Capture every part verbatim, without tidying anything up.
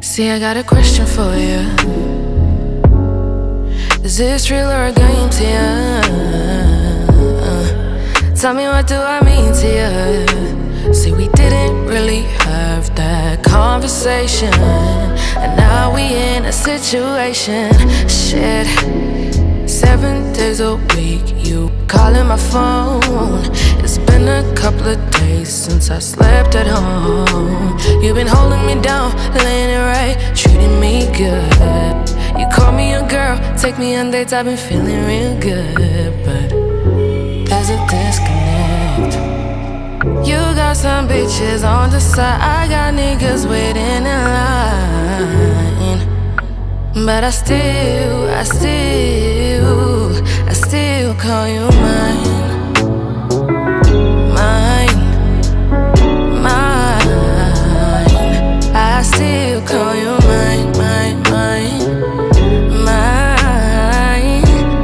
See, I got a question for you. Is this real or a game to you? Tell me, what do I mean to you? See, we didn't really have that conversation, and now we in a situation. Shit, seven days a week, you calling my phone. It's been a couple of days since I slept at home. You've been holding me down, laying it right, treating me good. You call me your girl, take me on dates, I've been feeling real good. But there's a disconnect. You got some bitches on the side, I got niggas waiting in line. But I still, I still, I still call you mine. Mine, mine. I still call you mine, mine, mine. Mine,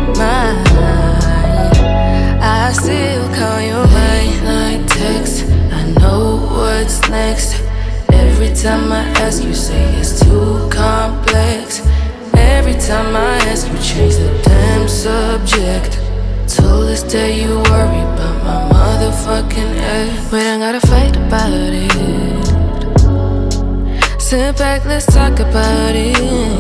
mine. I still call you mine. Like text, I know what's next. Every time I ask, you say it's too complex. Every time I ask, you change the damn subject. Till this day you worry about my motherfucking ex. We don't gotta fight about it. Sit back, let's talk about it.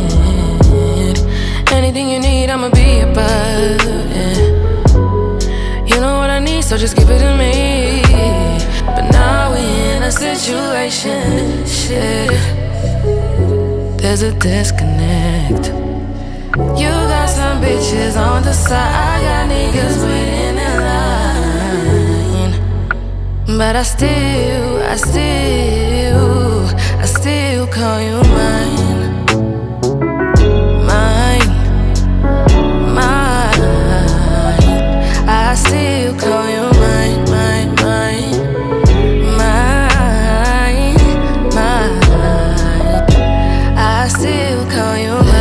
Anything you need, I'ma be about it. You know what I need, so just give it to me. But now we in a situation. Shit, there's a disconnect. You got some bitches on the side, I got niggas waiting in line. But I still, I still, I still call you mine. Mine, mine. I still call you mine, mine, mine. Mine, mine. I still call you mine.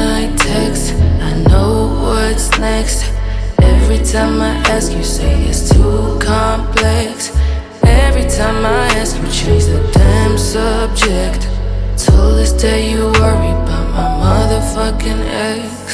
Next, every time I ask, you say it's too complex. Every time I ask, you change the damn subject. Till this day you worry about my motherfucking ex.